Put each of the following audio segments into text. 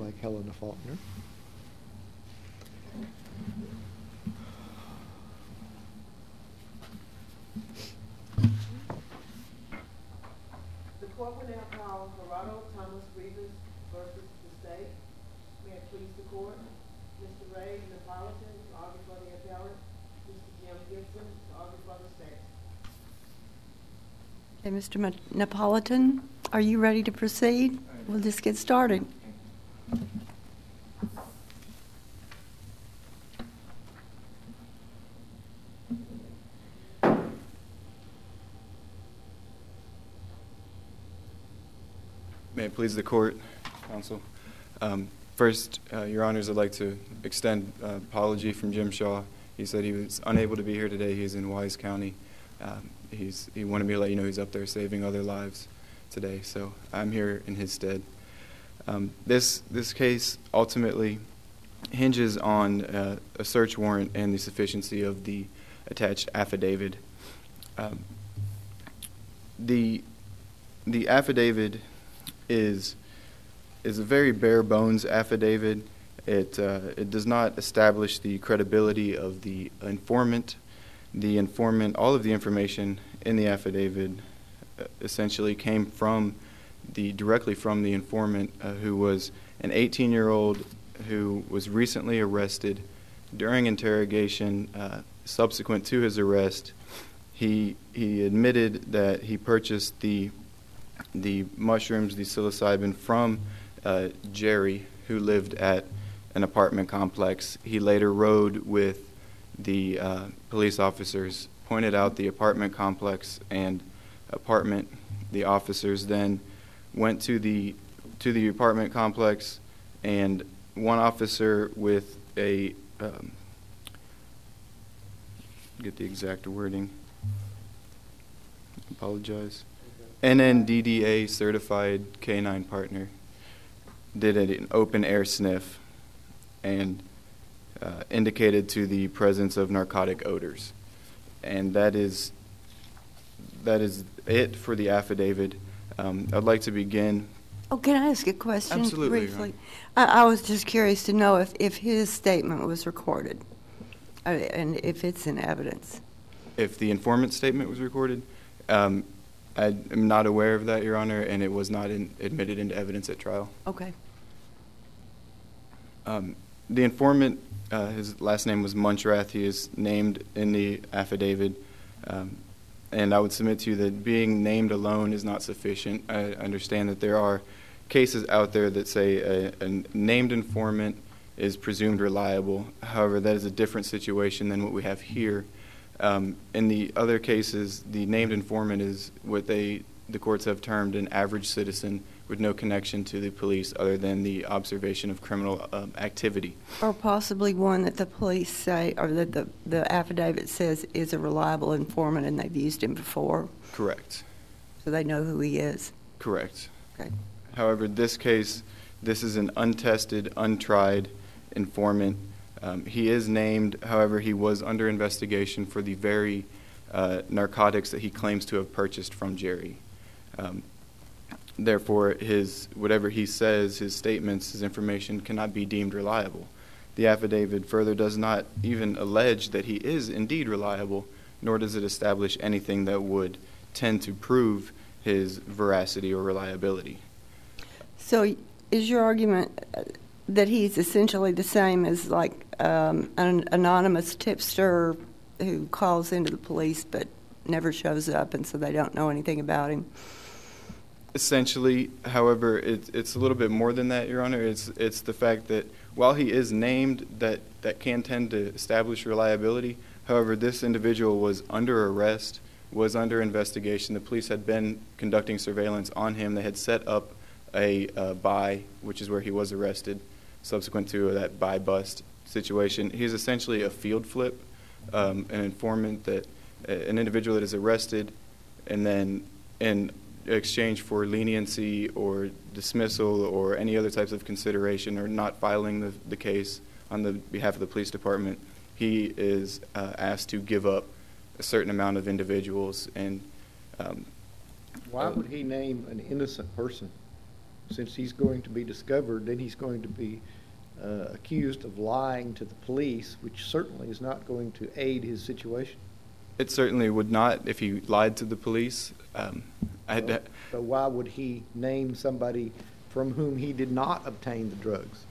like Helena Faulkner. The court will now call Gerardo Thomas Rivas versus the state. May it please the court. Mr. Ray Napolitan to argue for the appellant. Mr. Jim Gibson to argue for the state. Okay, Mr. Napolitan, are you ready to proceed? We'll just get started. May it please the court, counsel. First, Your Honors, I'd like to extend apology from Jim Shaw. He said he was unable to be here today. He's in Wise County. He wanted me to let you know he's up there saving other lives today, so I'm here in his stead. This case ultimately hinges on a search warrant and the sufficiency of the attached affidavit. The affidavit is a very bare bones affidavit. It does not establish the credibility of the informant. The informant, all of the information in the affidavit essentially came directly from the informant, who was an 18-year-old who was recently arrested. During interrogation, subsequent to his arrest, he admitted that he purchased the mushrooms, the psilocybin, from Jerry, who lived at an apartment complex. He later rode with the police officers, pointed out the apartment complex and apartment. The officers then went to the apartment complex, and one officer with a get the exact wording. Apologize. NNDDA certified canine partner did an open air sniff and indicated to the presence of narcotic odors, and that is it for the affidavit. I'd like to begin. Oh, can I ask a question? Absolutely, briefly? I was just curious to know if his statement was recorded, and if it's in evidence. If the informant's statement was recorded, I am not aware of that, Your Honor, and it was not admitted into evidence at trial. Okay. The informant, his last name was Munchrath. He is named in the affidavit, and I would submit to you that being named alone is not sufficient. I understand that there are cases out there that say a named informant is presumed reliable. However, that is a different situation than what we have here. In the other cases, the named informant is what the courts have termed an average citizen with no connection to the police other than the observation of criminal activity. Or possibly one that the police say, or that the affidavit says is a reliable informant and they've used him before. Correct. So they know who he is. Correct. Okay. However, this case, this is an untested, untried informant. He is named, however, he was under investigation for the very narcotics that he claims to have purchased from Jerry. Therefore, whatever he says, his statements, his information cannot be deemed reliable. The affidavit further does not even allege that he is indeed reliable, nor does it establish anything that would tend to prove his veracity or reliability. So is your argument that he's essentially the same as like an anonymous tipster who calls into the police but never shows up, and so they don't know anything about him? Essentially, however, it's a little bit more than that, Your Honor. It's the fact that while he is named, that can tend to establish reliability. However, this individual was under arrest, was under investigation. The police had been conducting surveillance on him. They had set up a buy, which is where he was arrested, subsequent to that buy bust situation. He's essentially a field flip, an informant, that an individual that is arrested, and then in exchange for leniency or dismissal or any other types of consideration or not filing the case on the behalf of the police department, he is asked to give up a certain amount of individuals. And why would he name an innocent person? since he's going to be discovered, then he's going to be accused of lying to the police, which certainly is not going to aid his situation. It certainly would not if he lied to the police. So why would he name somebody from whom he did not obtain the drugs?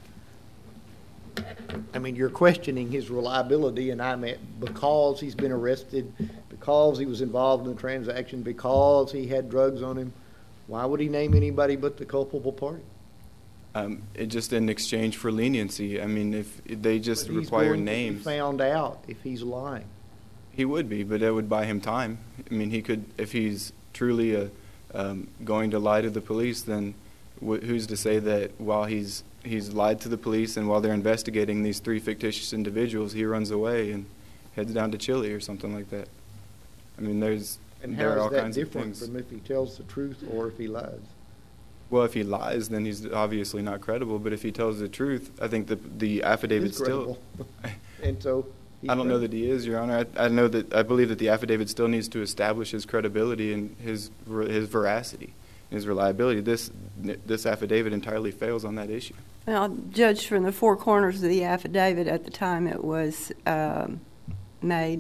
I mean, you're questioning his reliability, and I mean, because he's been arrested, because he was involved in the transaction, because he had drugs on him, why would he name anybody but the culpable party? It just in exchange for leniency. I mean, if they just But he's require going to be names, found out if he's lying. he would be, but that would buy him time. I mean, he could, if he's truly going to lie to the police, then who's to say that while he's lied to the police and while they're investigating these three fictitious individuals, he runs away and heads down to Chile or something like that. I mean, there are all that kinds of different things. from if he tells the truth or if he lies? Well, if he lies, then he's obviously not credible. But if he tells the truth, I think the affidavit He's still. credible. And so I don't know that he is, Your Honor. I believe that the affidavit still needs to establish his credibility and his veracity, his reliability. This affidavit entirely fails on that issue. Well, judged from the four corners of the affidavit at the time it was made,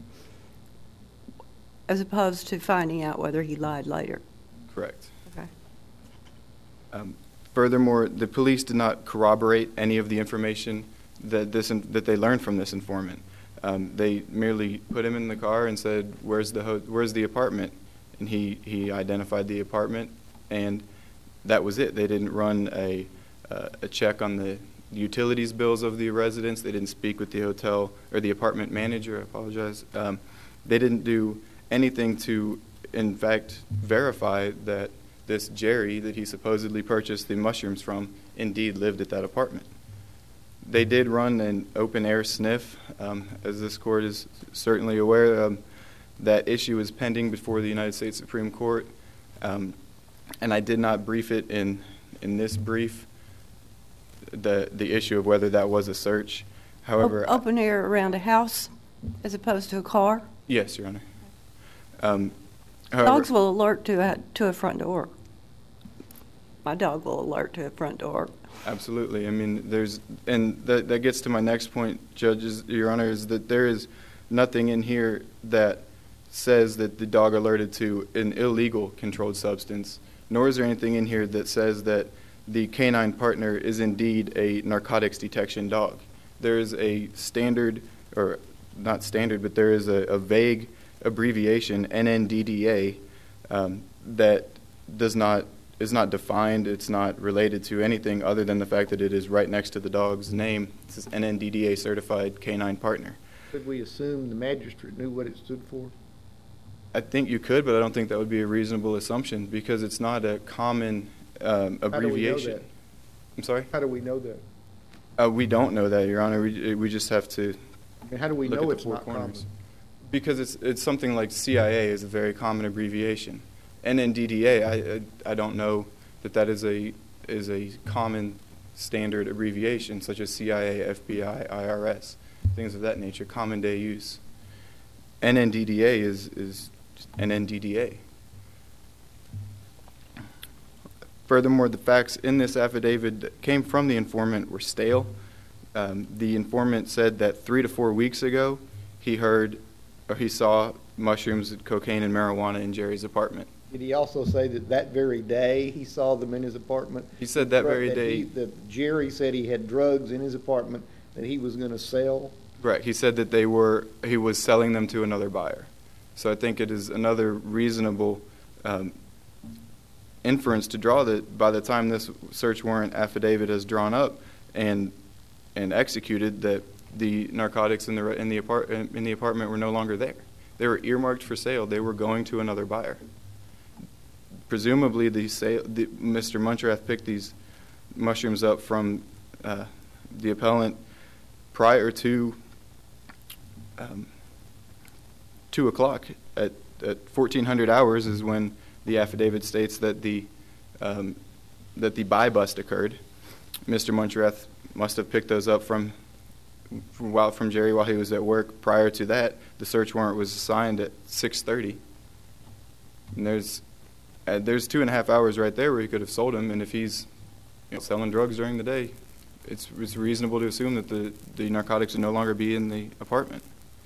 as opposed to finding out whether he lied later. Correct. Okay. Furthermore, the police did not corroborate any of the information that they learned from this informant. They merely put him in the car and said, "Where's the apartment?" And he identified the apartment, and that was it. They didn't run a check on the utilities bills of the residents. They didn't speak with the hotel or the apartment manager. I apologize. They didn't do anything to, in fact, verify that this Jerry that he supposedly purchased the mushrooms from indeed lived at that apartment. They did run an open-air sniff. As this court is certainly aware, that issue is pending before the United States Supreme Court, and I did not brief it in this brief, the issue of whether that was a search. However, Open air around a house as opposed to a car? Yes, Your Honor. Dogs will alert to a front door. My dog will alert to a front door. Absolutely. I mean, that gets to my next point, judges, Your Honor, is that there is nothing in here that says that the dog alerted to an illegal controlled substance, nor is there anything in here that says that the canine partner is indeed a narcotics detection dog. There is a standard, or not standard, but there is a vague abbreviation, NNDDA, that is not defined. It's not related to anything other than the fact that it is right next to the dog's name. It says NNDDA certified canine partner. Could we assume the magistrate knew what it stood for? I think you could, but I don't think that would be a reasonable assumption because it's not a common abbreviation. How do we know that? I'm sorry? How do we know that? We don't know that, Your Honor. We just have to And how do we look know at the it's four not corners. common? Because it's something like CIA is a very common abbreviation. NNDDA, I don't know that is a common standard abbreviation such as CIA, FBI, IRS, things of that nature, common day use. NNDDA is NNDDA. Furthermore, the facts in this affidavit that came from the informant were stale. The informant said that 3 to 4 weeks ago he saw mushrooms, cocaine, and marijuana in Jerry's apartment. Did he also say that very day he saw them in his apartment? He said that very day. That Jerry said he had drugs in his apartment that he was going to sell? Right. He said that he was selling them to another buyer. So I think it is another reasonable inference to draw that by the time this search warrant affidavit is drawn up and executed, that the narcotics in the apartment were no longer there. They were earmarked for sale. They were going to another buyer. Presumably, Mr. Munchrath picked these mushrooms up from the appellant prior to 2 o'clock. At 1400 hours is when the affidavit states that the buy bust occurred. Mr. Munchrath must have picked those up from Jerry while he was at work. Prior to that, the search warrant was signed at 6:30. And there's 2.5 hours right there where he could have sold him, and if he's selling drugs during the day, it's reasonable to assume that the narcotics would no longer be in the apartment.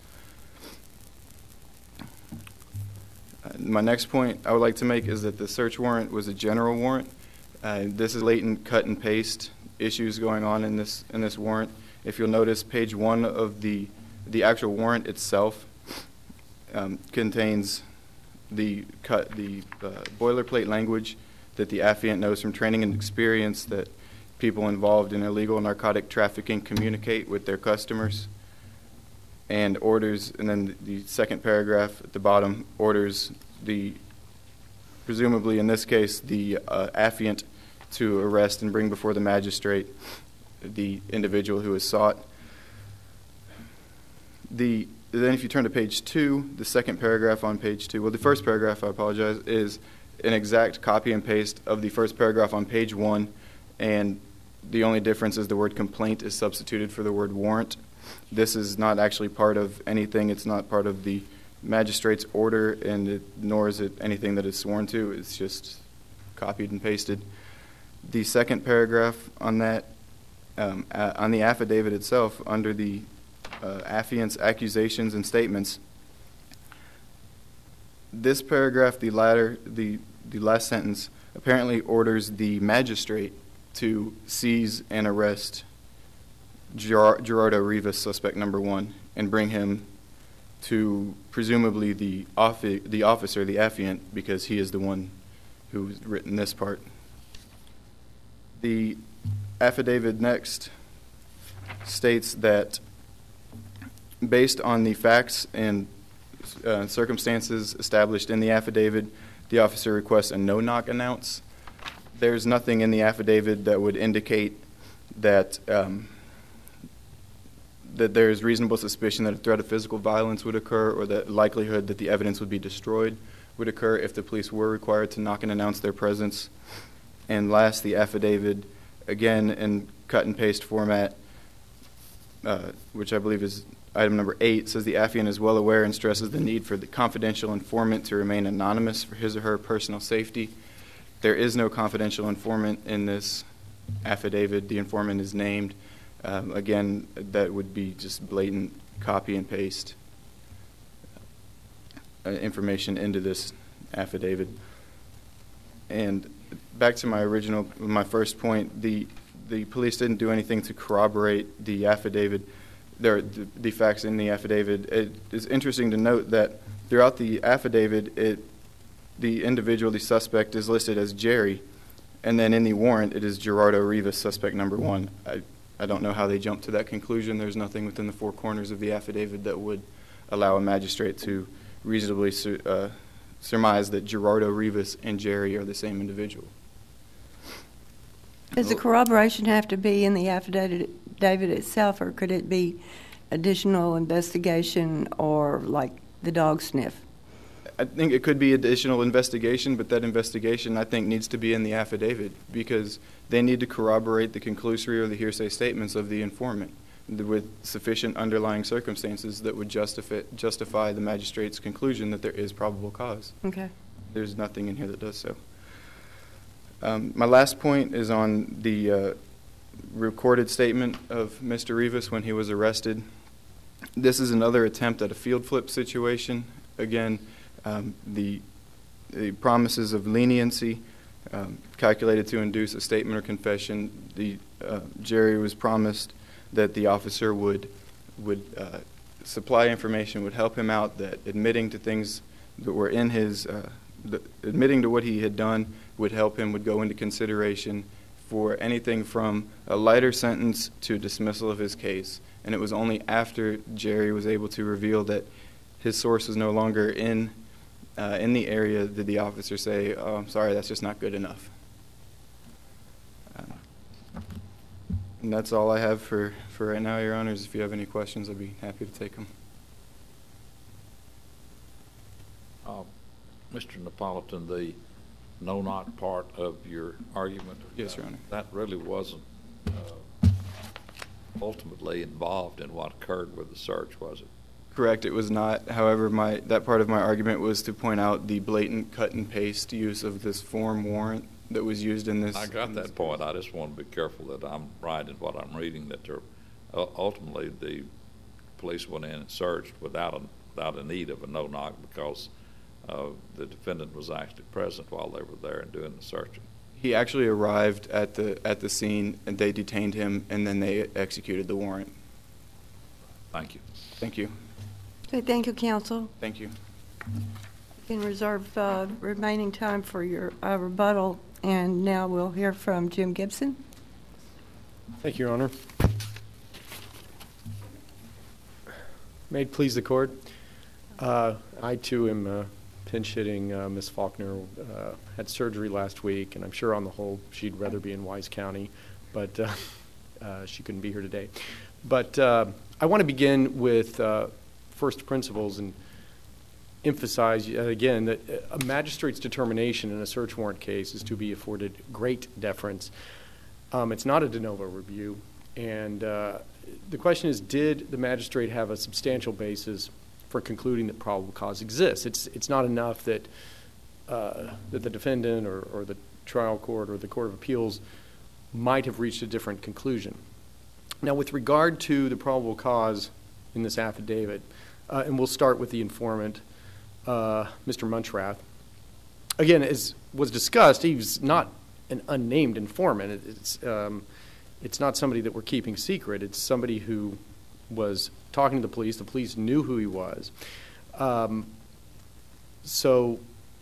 My next point I would like to make is that the search warrant was a general warrant. This is latent cut and paste issues going on in this warrant. If you'll notice, page 1 of the actual warrant itself contains the boilerplate language that the affiant knows from training and experience that people involved in illegal narcotic trafficking communicate with their customers, and orders, and then the second paragraph at the bottom orders presumably in this case, the affiant to arrest and bring before the magistrate the individual who is sought. Then if you turn to page 2, the second paragraph on page 2, well, the first paragraph, I apologize, is an exact copy and paste of the first paragraph on page 1, and the only difference is the word complaint is substituted for the word warrant. This is not actually part of anything. It's not part of the magistrate's order, and nor is it anything that is sworn to. It's just copied and pasted. The second paragraph on that, on the affidavit itself, under the affiant's accusations and statements, this paragraph, the last sentence, apparently orders the magistrate to seize and arrest Gerardo Rivas, suspect number 1, and bring him to presumably the officer, the affiant, because he is the one who's written this part. The affidavit next states that based on the facts and circumstances established in the affidavit, the officer requests a no-knock announce. There's nothing in the affidavit that would indicate that that there is reasonable suspicion that a threat of physical violence would occur, or the likelihood that the evidence would be destroyed would occur if the police were required to knock and announce their presence. And last, the affidavit, again in cut and paste format, which I believe is item number 8, says the affiant is well aware and stresses the need for the confidential informant to remain anonymous for his or her personal safety. There is no confidential informant in this affidavit. The informant is named. Again, that would be just blatant copy and paste information into this affidavit. And back to my first point, the police didn't do anything to corroborate the affidavit, the facts in the affidavit. It is interesting to note that throughout the affidavit, the individual, the suspect, is listed as Jerry, and then in the warrant, it is Gerardo Rivas, suspect number 1. I don't know how they jumped to that conclusion. There's nothing within the four corners of the affidavit that would allow a magistrate to reasonably surmise that Gerardo Rivas and Jerry are the same individual. Does the corroboration have to be in the affidavit itself, or could it be additional investigation or like the dog sniff? I think it could be additional investigation, but that investigation, I think, needs to be in the affidavit because they need to corroborate the conclusory or the hearsay statements of the informant with sufficient underlying circumstances that would justify the magistrate's conclusion that there is probable cause. Okay. There's nothing in here that does so. My last point is on the recorded statement of Mr. Rivas when he was arrested. This is another attempt at a field flip situation. Again, the promises of leniency calculated to induce a statement or confession. Jerry was promised that the officer would supply information, would help him out, that admitting to things that were in his, admitting to what he had done would help him, would go into consideration for anything from a lighter sentence to dismissal of his case. And it was only after Jerry was able to reveal that his source was no longer in the area did the officer say, "Oh, I'm sorry, that's just not good enough." And that's all I have for right now, Your Honors. If you have any questions, I'd be happy to take them. Mr. Napolitan, the no-knock part of your argument, yes, Your Honor, that really wasn't ultimately involved in what occurred with the search, was it? Correct, it was not. However, that part of my argument was to point out the blatant cut and paste use of this form warrant that was used in this. I got that point. I just want to be careful that I'm right in what I'm reading, that ultimately the police went in and searched without a need of a no-knock because the defendant was actually present while they were there and doing the searching. He actually arrived at the scene, and they detained him, and then they executed the warrant. Thank you. Thank you. Okay, thank you, counsel. Thank you. You can reserve remaining time for your rebuttal, and now we'll hear from Jim Gibson. Thank you, Your Honor. May it please the court. I, too, am pinch hitting Ms. Faulkner. Had surgery last week, and I'm sure on the whole she'd rather be in Wise County, but she couldn't be here today. But I want to begin with first principles and emphasize again that a magistrate's determination in a search warrant case is to be afforded great deference. It's not a de novo review, and the question is, did the magistrate have a substantial basis for concluding that probable cause exists? It's not enough that that the defendant or the trial court or the Court of Appeals might have reached a different conclusion. Now, with regard to the probable cause in this affidavit, and we'll start with the informant, Mr. Muntrath. Again, as was discussed, he's not an unnamed informant. It's not somebody that we're keeping secret. It's somebody who was talking to the police. The police knew who he was. So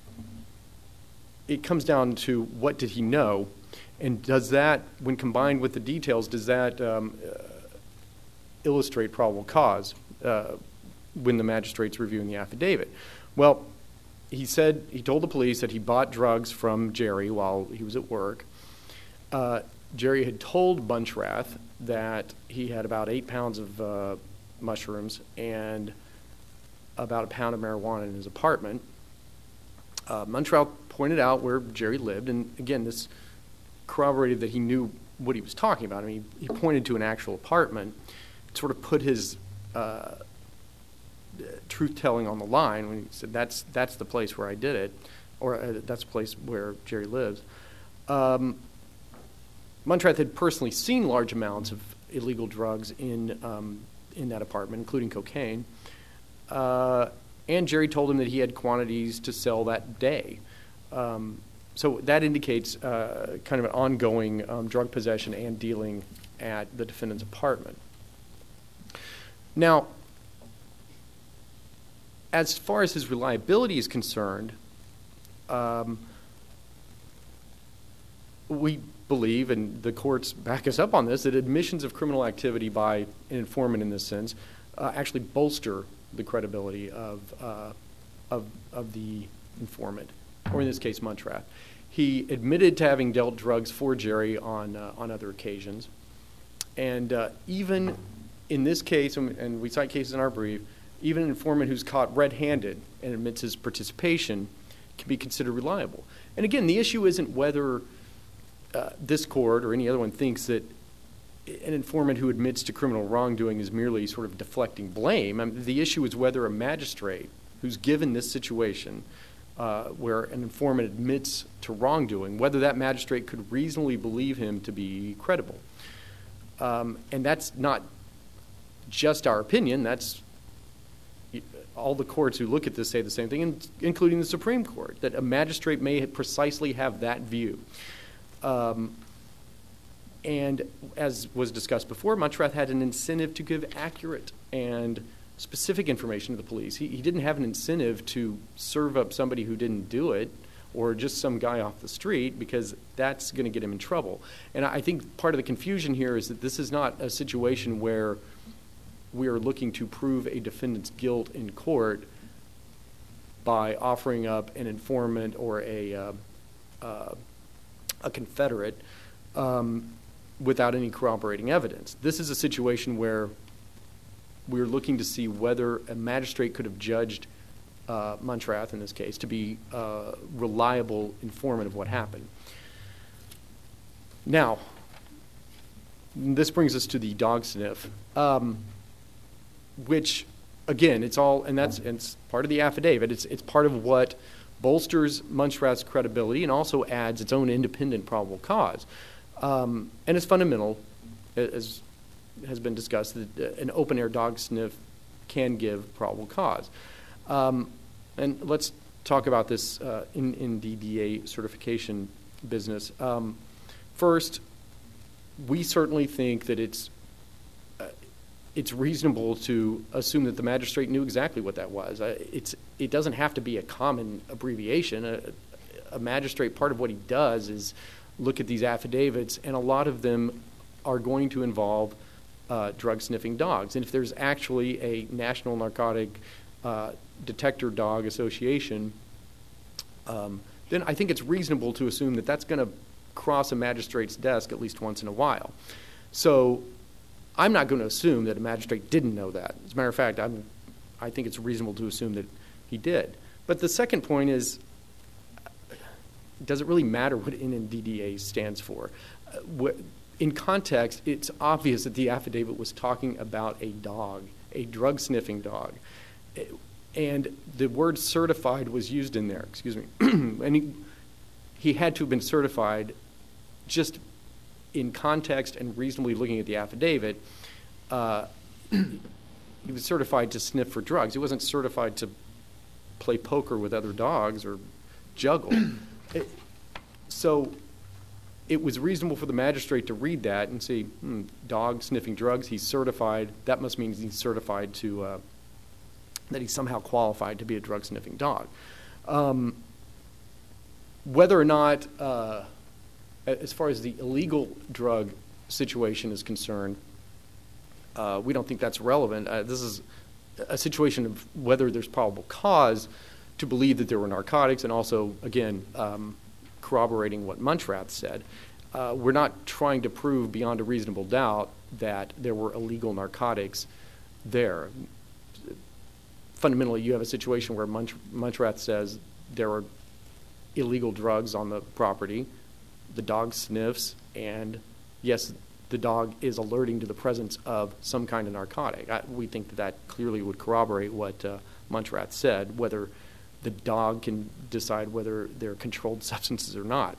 it comes down to what did he know, and does that, when combined with the details, does that illustrate probable cause when the magistrate's reviewing the affidavit? Well, he told the police that he bought drugs from Jerry while he was at work. Jerry had told Muntrath that he had about 8 pounds of mushrooms and about a pound of marijuana in his apartment. Muntrath pointed out where Jerry lived, and again, this corroborated that he knew what he was talking about. I mean, he pointed to an actual apartment, sort of put his truth-telling on the line when he said, that's the place where I did it, or that's the place where Jerry lives. Muntrath had personally seen large amounts of illegal drugs in that apartment, including cocaine, and Jerry told him that he had quantities to sell that day. So that indicates kind of an ongoing drug possession and dealing at the defendant's apartment. Now, as far as his reliability is concerned, we believe, and the courts back us up on this, that admissions of criminal activity by an informant in this sense actually bolster the credibility of the informant, or in this case, Muntrath. He admitted to having dealt drugs for Jerry on other occasions, and even in this case, and we cite cases in our brief, even an informant who's caught red-handed and admits his participation can be considered reliable. And again, the issue isn't whether this court or any other one thinks that an informant who admits to criminal wrongdoing is merely sort of deflecting blame. I mean, the issue is whether a magistrate who's given this situation where an informant admits to wrongdoing, whether that magistrate could reasonably believe him to be credible. And that's not just our opinion. That's all the courts who look at this say the same thing, including the Supreme Court, that a magistrate may precisely have that view. And as was discussed before, Muntrath had an incentive to give accurate and specific information to the police. He didn't have an incentive to serve up somebody who didn't do it or just some guy off the street, because that's going to get him in trouble. And I think part of the confusion here is that this is not a situation where we are looking to prove a defendant's guilt in court by offering up an informant or a confederate without any corroborating evidence. This is a situation where we're looking to see whether a magistrate could have judged Muntrath, in this case, to be a reliable informant of what happened. Now, this brings us to the dog sniff, which again, it's all, and it's part of the affidavit. It's part of what bolsters Munchrath's credibility and also adds its own independent probable cause. And it's fundamental, as has been discussed, that an open-air dog sniff can give probable cause. And let's talk about this in the DA certification business. First, we certainly think that it's reasonable to assume that the magistrate knew exactly what that was. It doesn't have to be a common abbreviation. A magistrate, part of what he does is look at these affidavits, and a lot of them are going to involve drug-sniffing dogs. And if there's actually a National Narcotic Detector Dog Association, then I think it's reasonable to assume that that's going to cross a magistrate's desk at least once in a while. So I'm not going to assume that a magistrate didn't know that. As a matter of fact, I think it's reasonable to assume that he did. But the second point is, does it really matter what NNDDA stands for? In context, it's obvious that the affidavit was talking about a dog, a drug-sniffing dog. And the word certified was used in there, and he had to have been certified just in context and reasonably looking at the affidavit. He was certified to sniff for drugs. He wasn't certified to play poker with other dogs or juggle. So it was reasonable for the magistrate to read that and say, dog sniffing drugs, he's certified. That must mean he's certified to, that he's somehow qualified to be a drug sniffing dog. Whether or not, as far as the illegal drug situation is concerned, we don't think that's relevant. This is a situation of whether there's probable cause to believe that there were narcotics, and also, again, corroborating what Munchrath said. We're not trying to prove beyond a reasonable doubt that there were illegal narcotics there. Fundamentally, you have a situation where Munchrath says there are illegal drugs on the property. The dog sniffs, and yes, the dog is alerting to the presence of some kind of narcotic. We think that clearly would corroborate what Munchrath said, whether the dog can decide whether they're controlled substances or not.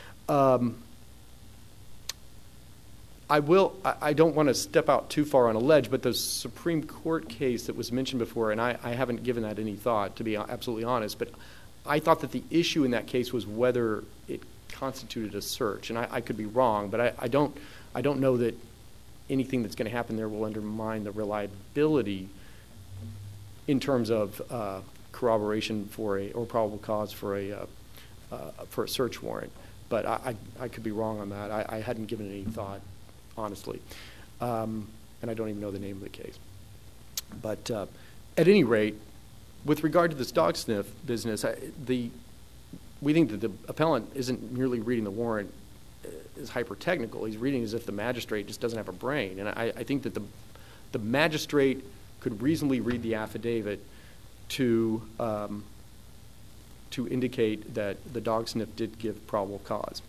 I don't want to step out too far on a ledge, but the Supreme Court case that was mentioned before, and I haven't given that any thought, to be absolutely honest, but I thought that the issue in that case was whether it constituted a search, and I could be wrong, but I don't know that anything that's going to happen there will undermine the reliability in terms of corroboration or probable cause for a search warrant. But I could be wrong on that. I hadn't given it any thought, honestly, and I don't even know the name of the case. But at any rate, with regard to this dog sniff business, we think that the appellant isn't merely reading the warrant as hyper-technical. He's reading as if the magistrate just doesn't have a brain. And I think that the magistrate could reasonably read the affidavit to indicate that the dog sniff did give probable cause.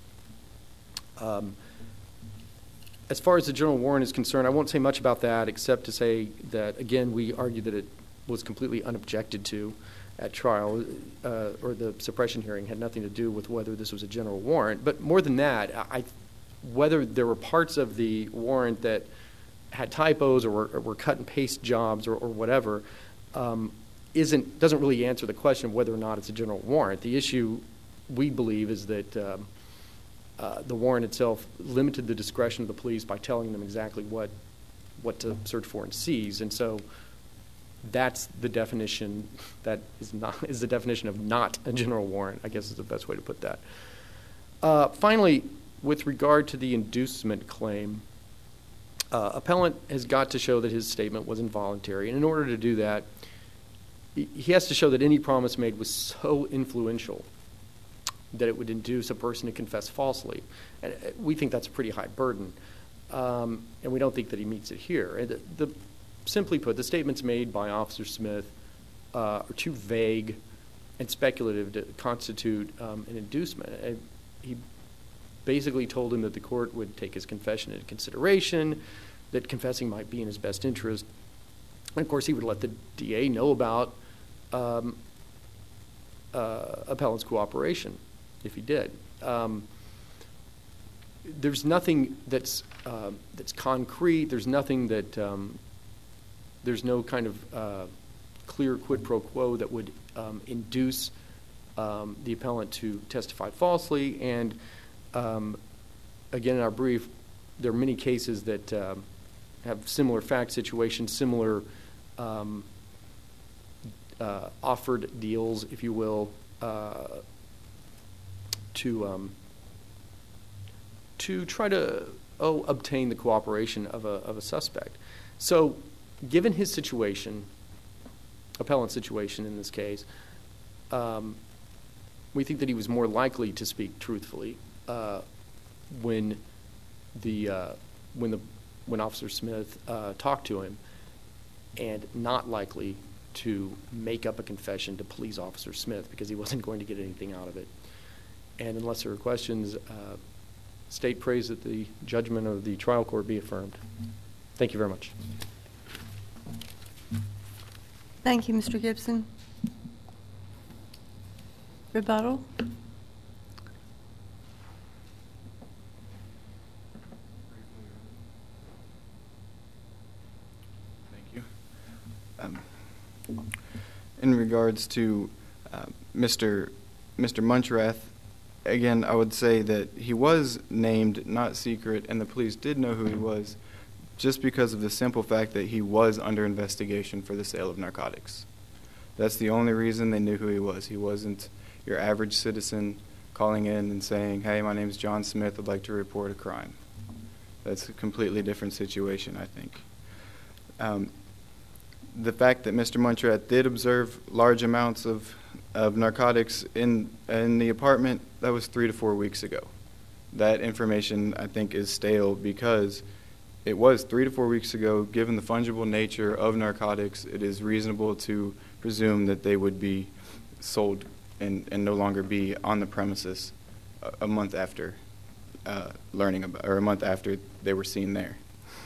As far as the general warrant is concerned, I won't say much about that except to say that, again, we argue that it was completely unobjected to at trial, or the suppression hearing had nothing to do with whether this was a general warrant. But more than that, whether there were parts of the warrant that had typos or were cut and paste jobs or whatever, doesn't really answer the question of whether or not it's a general warrant. The issue, we believe, is that the warrant itself limited the discretion of the police by telling them exactly what to search for and seize, and so that's the definition. That is the definition of not a general warrant, I guess is the best way to put that. Finally, with regard to the inducement claim, appellant has got to show that his statement was involuntary, and in order to do that, he has to show that any promise made was so influential that it would induce a person to confess falsely. And we think that's a pretty high burden, and we don't think that he meets it here. And simply put, the statements made by Officer Smith are too vague and speculative to constitute an inducement. He basically told him that the court would take his confession into consideration, that confessing might be in his best interest, And of course, he would let the DA know about appellant's cooperation if he did. There's nothing that's concrete. There's nothing that there's no kind of clear quid pro quo that would induce the appellant to testify falsely. And again, in our brief, there are many cases that have similar fact situations, similar offered deals, if you will, to try to obtain the cooperation of a suspect. So, given his situation, appellant's situation in this case, we think that he was more likely to speak truthfully when Officer Smith talked to him, and not likely to make up a confession to please Officer Smith because he wasn't going to get anything out of it. And unless there are questions, State prays that the judgment of the trial court be affirmed. Thank you very much. Thank you, Mr. Gibson. Rebuttal? In regards to Mr. Munchrath, again, I would say that he was named not secret, and the police did know who he was just because of the simple fact that he was under investigation for the sale of narcotics. That's the only reason they knew who he was. He wasn't your average citizen calling in and saying, "Hey, my name's John Smith, I'd like to report a crime." That's a completely different situation, I think. The fact that Mr. Munchrath did observe large amounts of narcotics in the apartment, that was 3 to 4 weeks ago. That information, I think, is stale because it was 3 to 4 weeks ago. Given the fungible nature of narcotics, it is reasonable to presume that they would be sold and no longer be on the premises a month after learning about, or a month after they were seen there.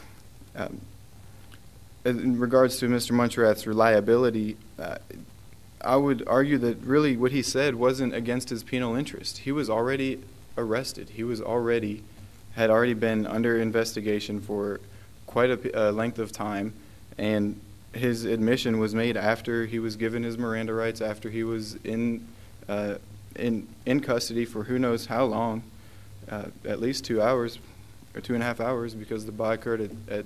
In regards to Mr. Munchrath's reliability, I would argue that really what he said wasn't against his penal interest. He was already arrested. He was had already been under investigation for quite a length of time, and his admission was made after he was given his Miranda rights, after he was in custody for who knows how long, at least 2 hours or 2.5 hours, because the buy occurred at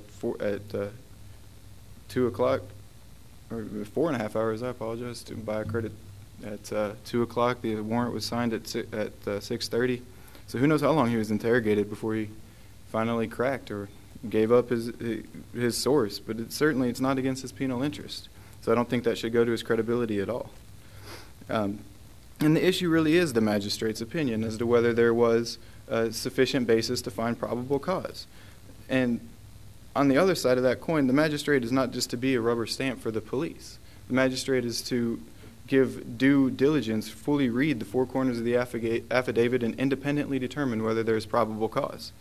2 o'clock, or 4.5 hours, I apologize. The buy occurred at 2 o'clock. The warrant was signed at 6:30. So who knows how long he was interrogated before he finally cracked or gave up his source. But it's not against his penal interest. So I don't think that should go to his credibility at all. And the issue really is the magistrate's opinion as to whether there was a sufficient basis to find probable cause. And on the other side of that coin, the magistrate is not just to be a rubber stamp for the police. The magistrate is to give due diligence, fully read the 4 corners of the affidavit, and independently determine whether there is probable cause.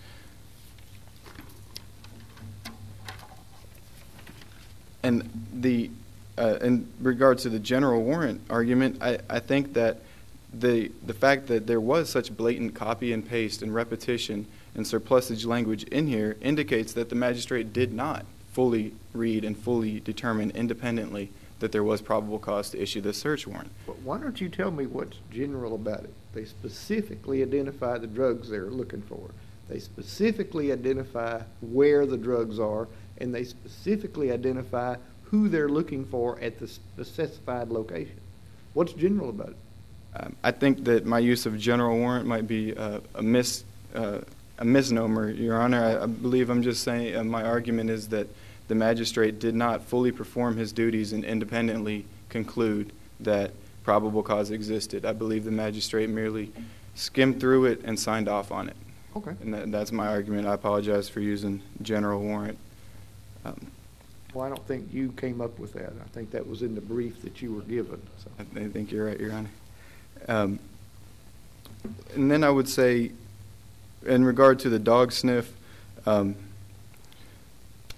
And in regards to the general warrant argument, I think that the fact that there was such blatant copy and paste and repetition and surplusage language in here indicates that the magistrate did not fully read and fully determine independently that there was probable cause to issue this search warrant. But why don't you tell me what's general about it? They specifically identify the drugs they're looking for. They specifically identify where the drugs are, and they specifically identify who they're looking for at the specified location. What's general about it? I think that my use of general warrant might be a misnomer, Your Honor. I believe I'm just saying my argument is that the magistrate did not fully perform his duties and independently conclude that probable cause existed. I believe the magistrate merely skimmed through it and signed off on it. Okay. And that's my argument. I apologize for using general warrant. Well, I don't think you came up with that. I think that was in the brief that you were given. So. I think you're right, Your Honor. And then I would say, in regard to the dog sniff,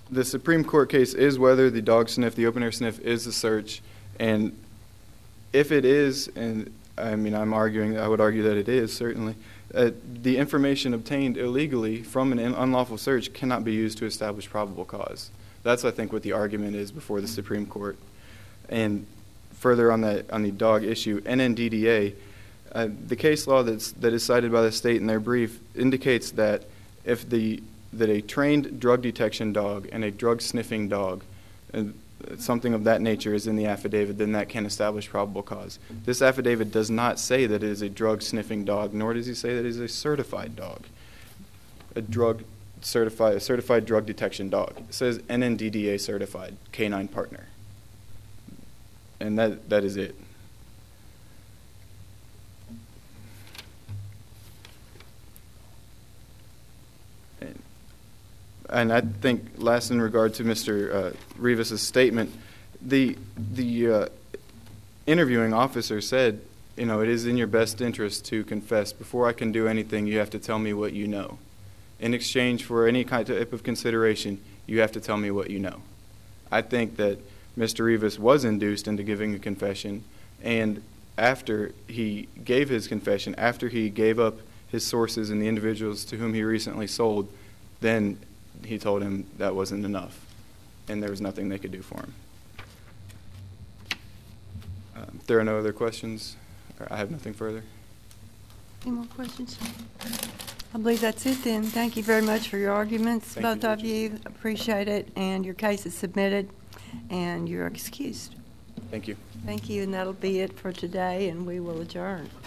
The Supreme Court case is whether the dog sniff, the open air sniff, is a search, and if it is, and I mean I would argue that it is certainly, the information obtained illegally from an unlawful search cannot be used to establish probable cause. That's, I think, what the argument is before the Supreme Court. And further on the dog issue, NNDDA, the case law that is cited by the state in their brief indicates that that a trained drug detection dog and a drug sniffing dog, something of that nature is in the affidavit, then that can establish probable cause. This affidavit does not say that it is a drug sniffing dog, nor does he say that it is a certified dog, a certified drug detection dog. It says NNDDA certified canine partner, and that is it. And I think, last, in regard to Mr. Rivas' statement, the interviewing officer said, it is in your best interest to confess. Before I can do anything, you have to tell me what you know. In exchange for any kind of consideration, you have to tell me what you know. I think that Mr. Rivas was induced into giving a confession, and after he gave his confession, after he gave up his sources and the individuals to whom he recently sold, then he told him that wasn't enough, and there was nothing they could do for him. If there are no other questions, I have nothing further. Any more questions? I believe that's it then. Thank you very much for your arguments, both of you. Appreciate it, and your case is submitted, and you're excused. Thank you. Thank you, and that'll be it for today, and we will adjourn.